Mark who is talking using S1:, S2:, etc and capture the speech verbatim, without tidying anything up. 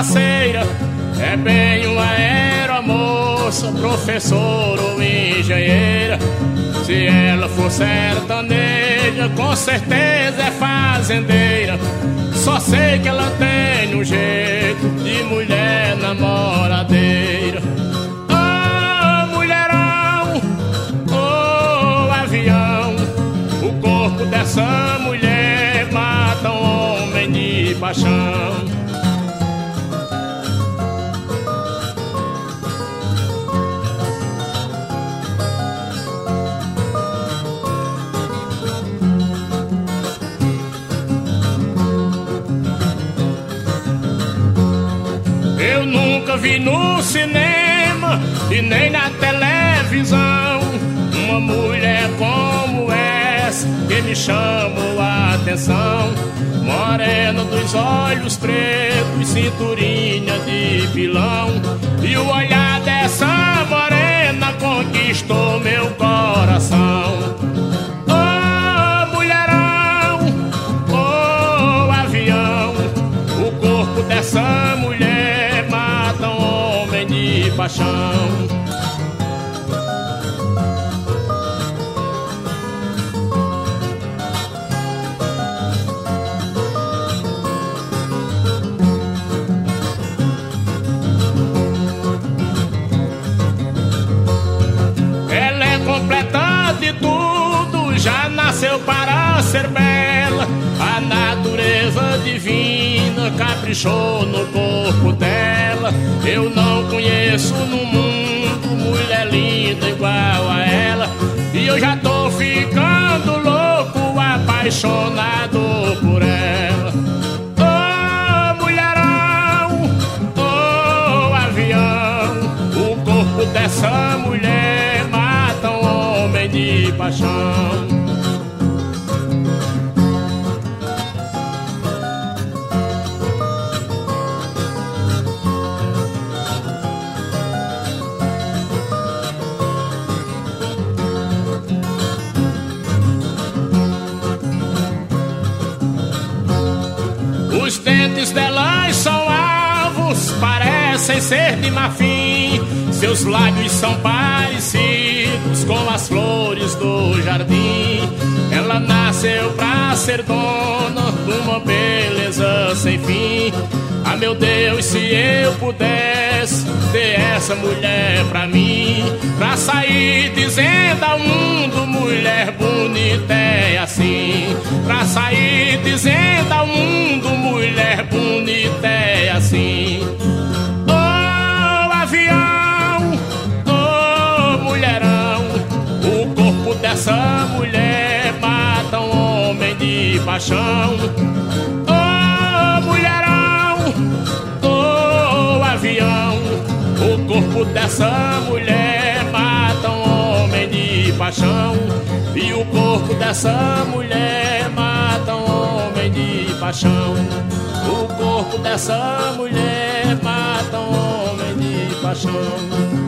S1: faceira, é bem uma aeromoça, professora ou engenheira. Se ela for sertaneja, com certeza é fazendeira. Só sei que ela tem um jeito de mulher namoradeira. Oh, mulherão, oh, avião, o corpo dessa mulher mata um homem de paixão. Eu nunca vi no cinema e nem na televisão uma mulher como essa que me chamou a atenção. Morena dos olhos pretos, cinturinha de pilão, e o olhar dessa morena conquistou meu coração. Oh, mulherão, oh, avião, o corpo dessa mulher mata um homem de paixão. Ela é completa de tudo, já nasceu para ser bela. A natureza divina caprichou no corpo dela. Eu não conheço no mundo mulher linda igual a ela, e eu já tô ficando louco, apaixonado por ela. Oh, mulherão, oh, avião, o corpo dessa mulher mata um homem de paixão. Os dentes delas são alvos, parecem ser de marfim. Seus lábios são parecidos com as flores do jardim. Ela nasceu pra ser dona de uma beleza sem fim. Ah, meu Deus, se eu pudesse ter essa mulher pra mim, pra sair dizendo ao mundo, mulher bonita é assim. Pra sair dizendo ao mundo, mulher bonita é assim. Oh, avião, oh, mulherão, o corpo dessa mulher mata um homem de paixão. Oh, mulherão, oh, avião, o corpo dessa mulher mata um homem de paixão. E o corpo dessa mulher mata um homem de paixão. O corpo dessa mulher mata um homem de paixão.